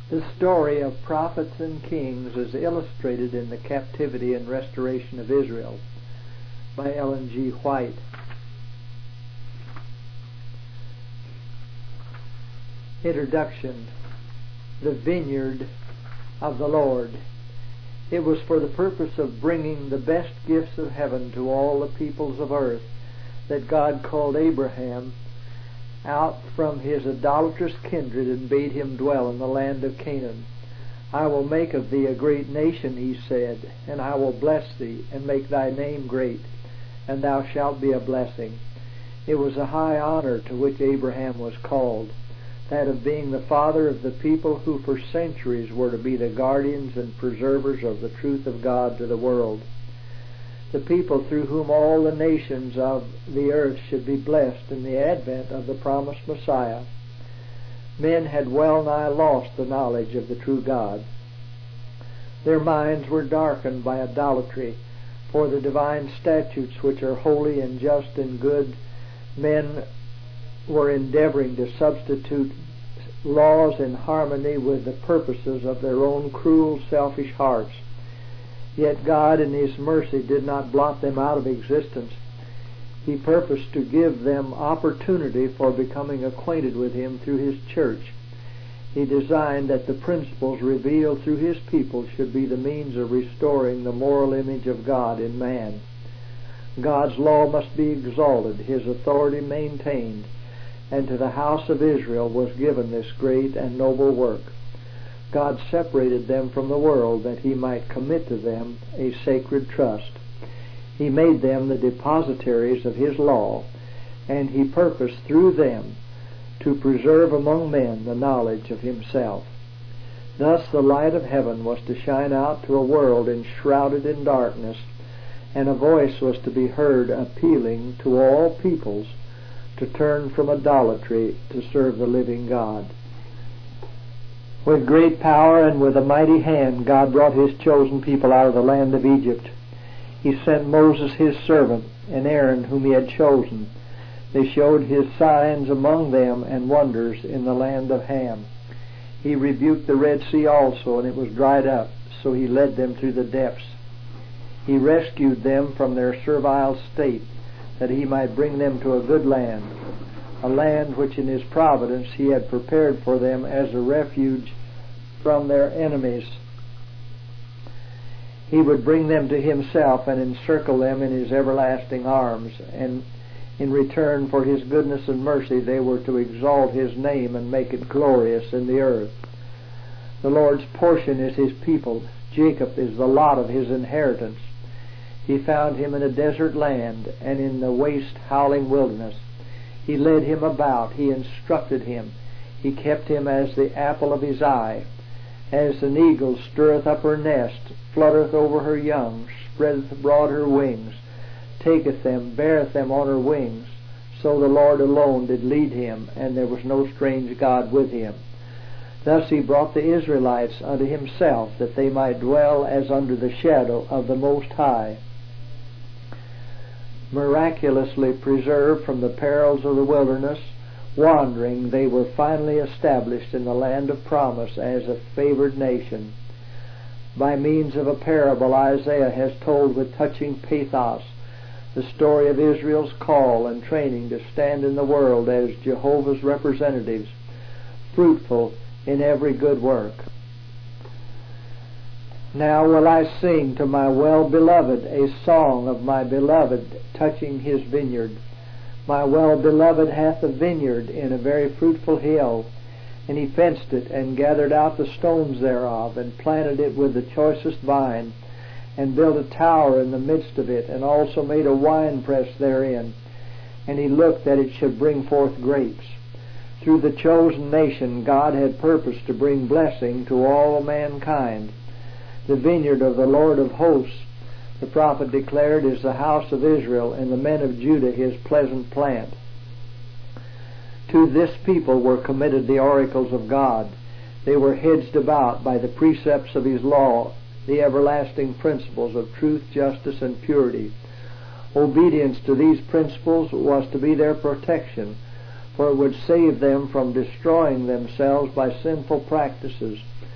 The story of prophets and kings is illustrated in The Captivity and Restoration of Israel by Ellen G. White. Introduction. The Vineyard of the Lord. It was for the purpose of bringing the best gifts of heaven to all the peoples of earth that God called Abraham out from his idolatrous kindred and bade him dwell in the land of Canaan. I will make of thee a great nation, he said, and I will bless thee, and make thy name great, and thou shalt be a blessing. It was a high honor to which Abraham was called, that of being the father of the people who for centuries were to be the guardians and preservers of the truth of God to the world. The people through whom all the nations of the earth should be blessed in the advent of the promised Messiah. Men had well nigh lost the knowledge of the true God. Their minds were darkened by idolatry, for the divine statutes which are holy and just and good. Men were endeavoring to substitute laws in harmony with the purposes of their own cruel, selfish hearts. Yet God in His mercy did not blot them out of existence. He purposed to give them opportunity for becoming acquainted with Him through His church. He designed that the principles revealed through His people should be the means of restoring the moral image of God in man. God's law must be exalted, His authority maintained, and to the house of Israel was given this great and noble work. God separated them from the world that He might commit to them a sacred trust. He made them the depositaries of His law, and He purposed through them to preserve among men the knowledge of Himself. Thus the light of heaven was to shine out to a world enshrouded in darkness, and a voice was to be heard appealing to all peoples to turn from idolatry to serve the living God. With great power and with a mighty hand, God brought His chosen people out of the land of Egypt. He sent Moses His servant, and Aaron whom He had chosen. They showed His signs among them and wonders in the land of Ham. He rebuked the Red Sea also, and it was dried up, so He led them through the depths. He rescued them from their servile state, that He might bring them to a good land, a land which in His providence He had prepared for them as a refuge from their enemies. He would bring them to Himself and encircle them in His everlasting arms, and in return for His goodness and mercy they were to exalt His name and make it glorious in the earth. The Lord's portion is His people. Jacob is the lot of His inheritance. He found him in a desert land and in the waste howling wilderness. He led him about, He instructed him, He kept him as the apple of His eye. As an eagle stirreth up her nest, fluttereth over her young, spreadeth abroad her wings, taketh them, beareth them on her wings, so the Lord alone did lead him, and there was no strange God with him. Thus He brought the Israelites unto Himself, that they might dwell as under the shadow of the Most High. Miraculously preserved from the perils of the wilderness wandering, they were finally established in the land of promise as a favored nation. By means of a parable, Isaiah has told with touching pathos the story of Israel's call and training to stand in the world as Jehovah's representatives, fruitful in every good work. Now will I sing to my well-beloved a song of my beloved touching His vineyard. My well-beloved hath a vineyard in a very fruitful hill, and He fenced it, and gathered out the stones thereof, and planted it with the choicest vine, and built a tower in the midst of it, and also made a winepress therein. And He looked that it should bring forth grapes. Through the chosen nation God had purposed to bring blessing to all mankind. The vineyard of the Lord of hosts, the prophet declared, is the house of Israel, and the men of Judah His pleasant plant. To this people were committed the oracles of God. They were hedged about by the precepts of His law, the everlasting principles of truth, justice, and purity. Obedience to these principles was to be their protection, for it would save them from destroying themselves by sinful practices,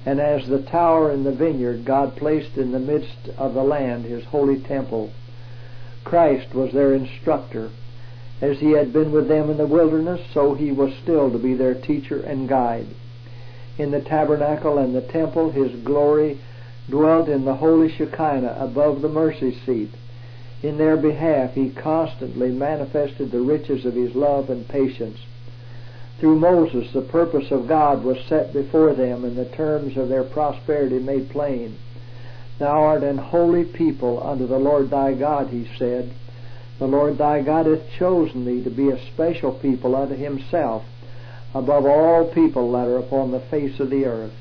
And as the tower in the vineyard God placed in the midst of the land His holy temple, Christ was their instructor. As He had been with them in the wilderness, so He was still to be their teacher and guide. In the tabernacle and the temple His glory dwelt in the holy Shekinah above the mercy seat. In their behalf He constantly manifested the riches of His love and patience. Through Moses the purpose of God was set before them, and the terms of their prosperity made plain. Thou art an holy people unto the Lord thy God, He said. The Lord thy God hath chosen thee to be a special people unto Himself, above all people that are upon the face of the earth.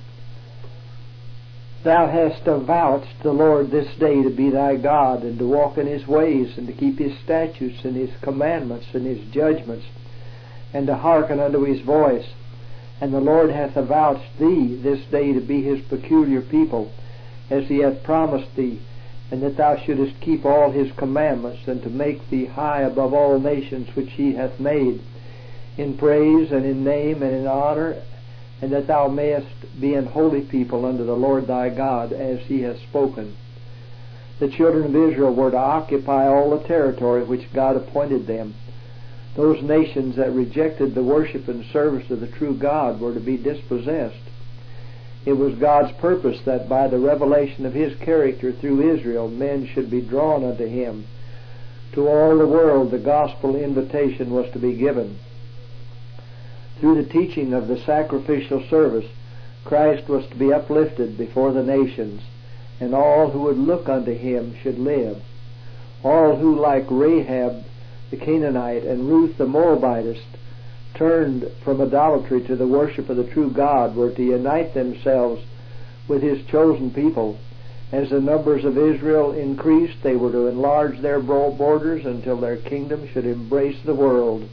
Thou hast avouched the Lord this day to be thy God, and to walk in His ways, and to keep His statutes and His commandments and His judgments, and to hearken unto His voice. And the Lord hath avouched thee this day to be His peculiar people, as He hath promised thee, and that thou shouldest keep all His commandments, and to make thee high above all nations which He hath made, in praise and in name and in honor, and that thou mayest be an holy people unto the Lord thy God, as He hath spoken. The children of Israel were to occupy all the territory which God appointed them. Those nations that rejected the worship and service of the true God were to be dispossessed. It was God's purpose that by the revelation of His character through Israel, men should be drawn unto Him. To all the world the gospel invitation was to be given. Through the teaching of the sacrificial service, Christ was to be uplifted before the nations, and all who would look unto Him should live. All who, like Rahab the Canaanite and Ruth the Moabitess, turned from idolatry to the worship of the true God, were to unite themselves with His chosen people. As the numbers of Israel increased, they were to enlarge their borders until their kingdom should embrace the world.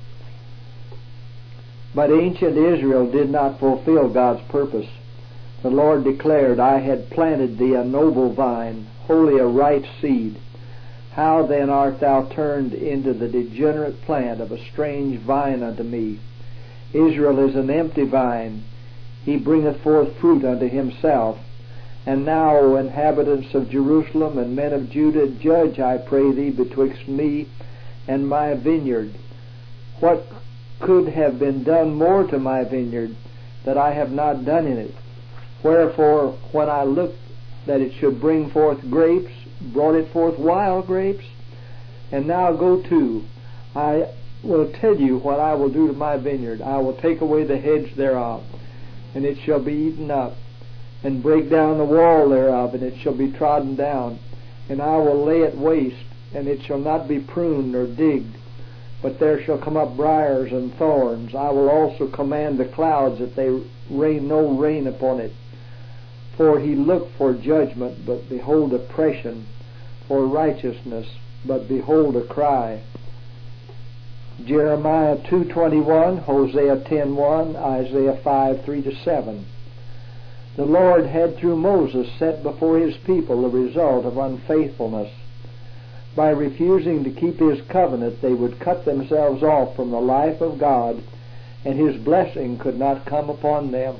But ancient Israel did not fulfill God's purpose. The Lord declared, I had planted thee a noble vine, wholly a right seed. How then art thou turned into the degenerate plant of a strange vine unto me? Israel is an empty vine. He bringeth forth fruit unto himself. And now, O inhabitants of Jerusalem and men of Judah, judge, I pray thee, betwixt me and my vineyard. What could have been done more to my vineyard that I have not done in it? Wherefore, when I looked that it should bring forth grapes, brought it forth wild grapes? And now go to, I will tell you what I will do to my vineyard. I will take away the hedge thereof, and it shall be eaten up, and break down the wall thereof, and it shall be trodden down. And I will lay it waste, and it shall not be pruned nor digged, but there shall come up briars and thorns. I will also command the clouds that they rain no rain upon it. For he looked for judgment, but behold oppression, for righteousness, but behold a cry. Jeremiah 2:21, Hosea 10:1, Isaiah 5:3-7. The Lord had through Moses set before His people the result of unfaithfulness. By refusing to keep His covenant, they would cut themselves off from the life of God, and His blessing could not come upon them.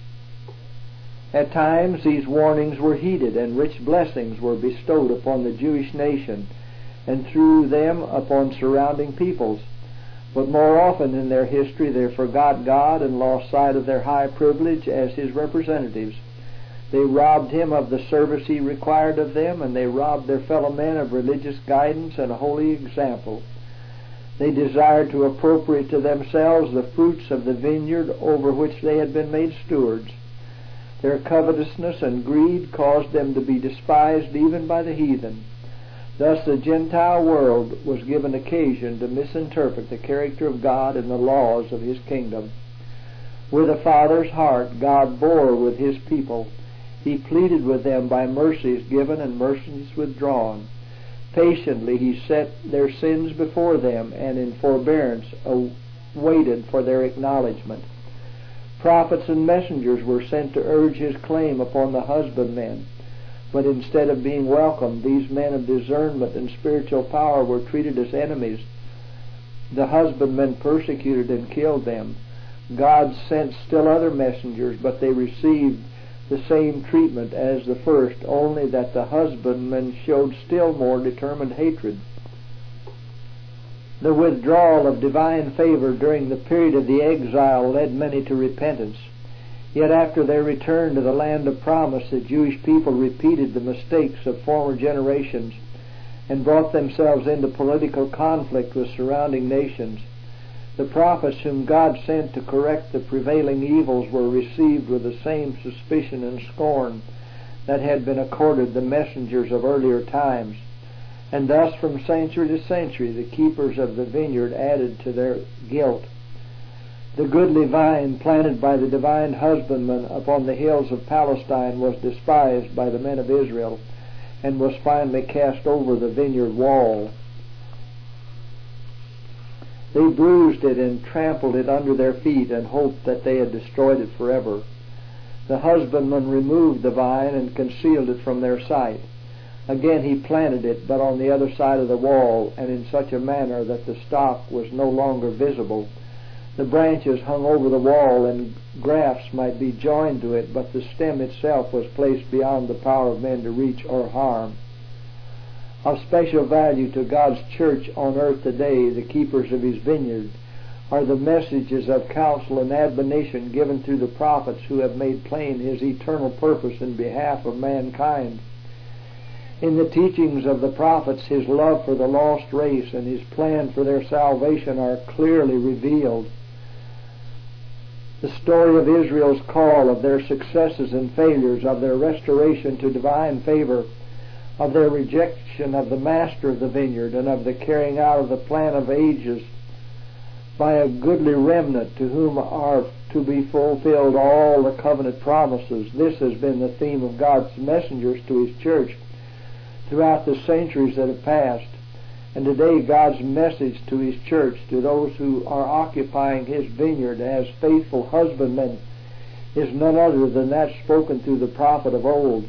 At times these warnings were heeded, and rich blessings were bestowed upon the Jewish nation, and through them upon surrounding peoples. But more often in their history they forgot God and lost sight of their high privilege as His representatives. They robbed Him of the service He required of them, and they robbed their fellow men of religious guidance and a holy example. They desired to appropriate to themselves the fruits of the vineyard over which they had been made stewards. Their covetousness and greed caused them to be despised even by the heathen. Thus the Gentile world was given occasion to misinterpret the character of God and the laws of His kingdom. With a father's heart, God bore with His people. He pleaded with them by mercies given and mercies withdrawn. Patiently He set their sins before them, and in forbearance waited for their acknowledgement. Prophets and messengers were sent to urge His claim upon the husbandmen. But instead of being welcomed, these men of discernment and spiritual power were treated as enemies. The husbandmen persecuted and killed them. God sent still other messengers, but they received the same treatment as the first, only that the husbandman showed still more determined hatred. The withdrawal of divine favor during the period of the exile led many to repentance. Yet after their return to the land of promise, the Jewish people repeated the mistakes of former generations and brought themselves into political conflict with surrounding nations. The prophets whom God sent to correct the prevailing evils were received with the same suspicion and scorn that had been accorded the messengers of earlier times. And thus from century to century the keepers of the vineyard added to their guilt. The goodly vine planted by the divine husbandman upon the hills of Palestine was despised by the men of Israel, and was finally cast over the vineyard wall. They bruised it and trampled it under their feet, and hoped that they had destroyed it forever. The husbandman removed the vine and concealed it from their sight. Again he planted it, but on the other side of the wall, and in such a manner that the stalk was no longer visible. The branches hung over the wall, and grafts might be joined to it, but the stem itself was placed beyond the power of men to reach or harm. Of special value to God's church on earth today, the keepers of His vineyard, are the messages of counsel and admonition given through the prophets who have made plain His eternal purpose in behalf of mankind. In the teachings of the prophets, His love for the lost race and His plan for their salvation are clearly revealed. The story of Israel's call, of their successes and failures, of their restoration to divine favor, of their rejection of the master of the vineyard, and of the carrying out of the plan of ages by a goodly remnant to whom are to be fulfilled all the covenant promises. This has been the theme of God's messengers to His church throughout the centuries that have passed. And today God's message to His church, to those who are occupying His vineyard as faithful husbandmen, is none other than that spoken through the prophet of old.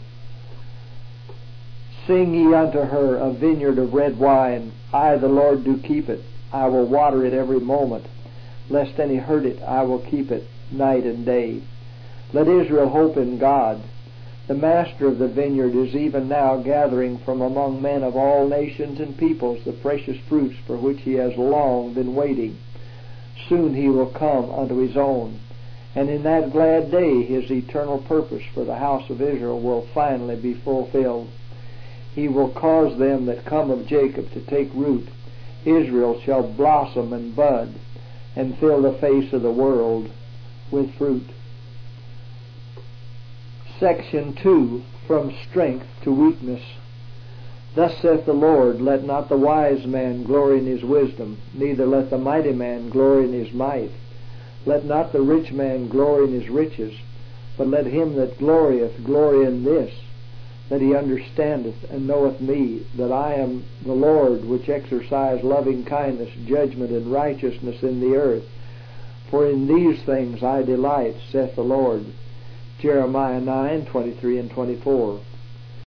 Sing ye unto her a vineyard of red wine. I, the Lord, do keep it. I will water it every moment. Lest any hurt it, I will keep it night and day. Let Israel hope in God. The master of the vineyard is even now gathering from among men of all nations and peoples the precious fruits for which He has long been waiting. Soon He will come unto His own, and in that glad day His eternal purpose for the house of Israel will finally be fulfilled. He will cause them that come of Jacob to take root. Israel shall blossom and bud, and fill the face of the world with fruit. Section 2, From Strength to Weakness. Thus saith the Lord, Let not the wise man glory in his wisdom, neither let the mighty man glory in his might. Let not the rich man glory in his riches, but let him that glorieth glory in this, that he understandeth and knoweth me, that I am the Lord, which exercise loving kindness, judgment, and righteousness in the earth. For in these things I delight, saith the Lord. Jeremiah 9:23 and 24.